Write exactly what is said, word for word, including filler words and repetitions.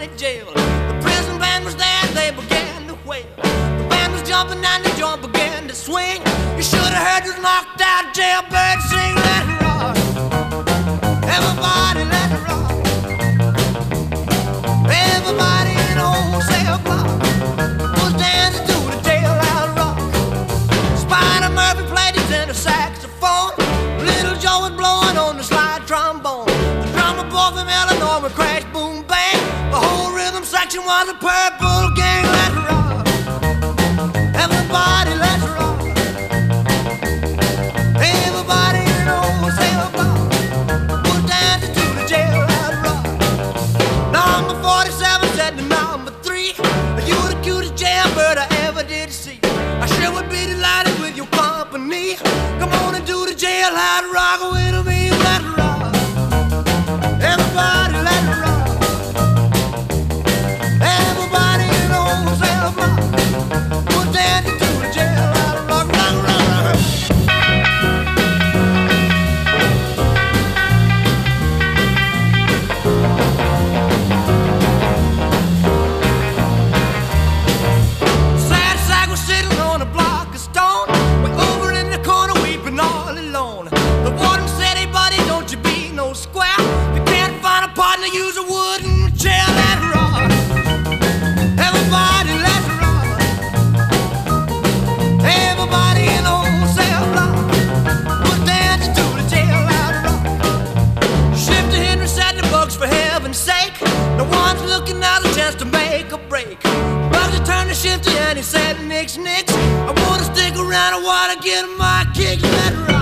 County Jail. The prison band was there, they began to wail. The band was jumping and the joint began to swing. You should have heard this knocked out jailbird sing. Let it rock, everybody let it rock. Everybody in the whole cell block was dancing to the jailhouse rock. Spider Murphy played his tenor saxophone. Little Joe was blowing on the slide trombone. The drummer boy from Illinois would crash, boom, bang. The whole rhythm section was a Purple Gang. Let's rock, everybody, let's rock. Everybody in the whole cell block was dancing to the jailhouse rock. Number forty-seven said to number three, "You the cutest jailbird I ever did see. I sure would be delighted with your company. Come on and do the jailhouse rock with me. Let's rock, everybody, let's rock. Everybody in the whole cell block was dancing to the jailhouse rock, rock, rock, rock." Sad sack was sitting on a block of stone, way over in the corner weeping all alone. The warden said, "Hey buddy, don't you be no square. If you can't find a partner, use a wooden chair." Let's rock, everybody, let's rock. Everybody in the whole cell block was dancing to the jailhouse rock. Shifty Henry said to Bugs, "For heaven's sake, no one's looking out a chance to make a break." Bugsy turned to Shifty and he said, "Nix, nix, I wanna stick around, I wanna get my kicks." Let's rock.